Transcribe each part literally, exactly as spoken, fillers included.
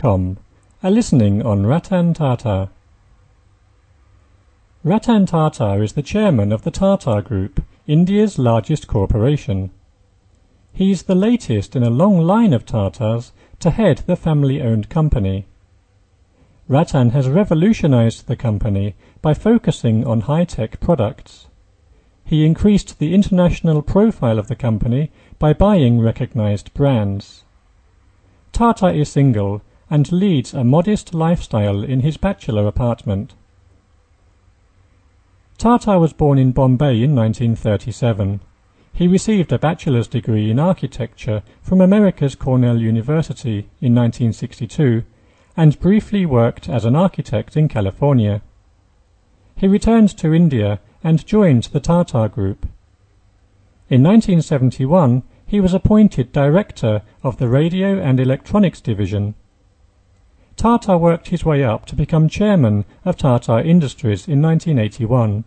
com, a listening on Ratan Tata. Ratan Tata is the chairman of the Tata Group, India's largest corporation. He's the latest in a long line of Tatas to head the family-owned company. Ratan has revolutionized the company by focusing on high-tech products. He increased the international profile of the company by buying recognized brands. Tata is single and leads a modest lifestyle in his bachelor apartment. Tata was born in Bombay in nineteen thirty-seven. He received a bachelor's degree in architecture from America's Cornell University in nineteen sixty-two and briefly worked as an architect in California. He returned to India and joined the Tata Group. In nineteen seventy-one, he was appointed director of the Radio and Electronics Division. Tata worked his way up to become chairman of Tata Industries in nineteen eighty-one.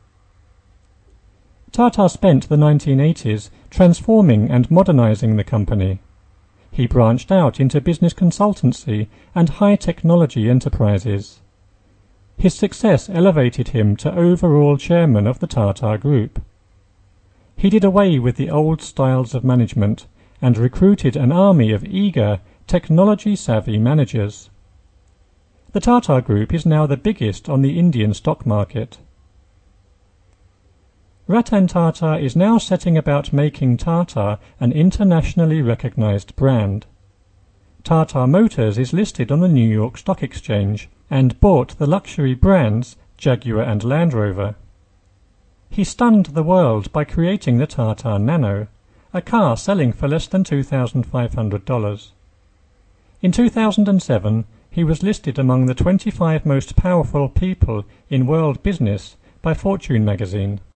Tata spent the nineteen eighties transforming and modernizing the company. He branched out into business consultancy and high-technology enterprises. His success elevated him to overall chairman of the Tata Group. He did away with the old styles of management and recruited an army of eager, technology-savvy managers. The Tata Group is now the biggest on the Indian stock market. Ratan Tata is now setting about making Tata an internationally recognized brand. Tata Motors is listed on the New York Stock Exchange and bought the luxury brands Jaguar and Land Rover. He stunned the world by creating the Tata Nano, a car selling for less than two thousand five hundred dollars. In two thousand seven, he was listed among the twenty-five most powerful people in world business by Fortune magazine.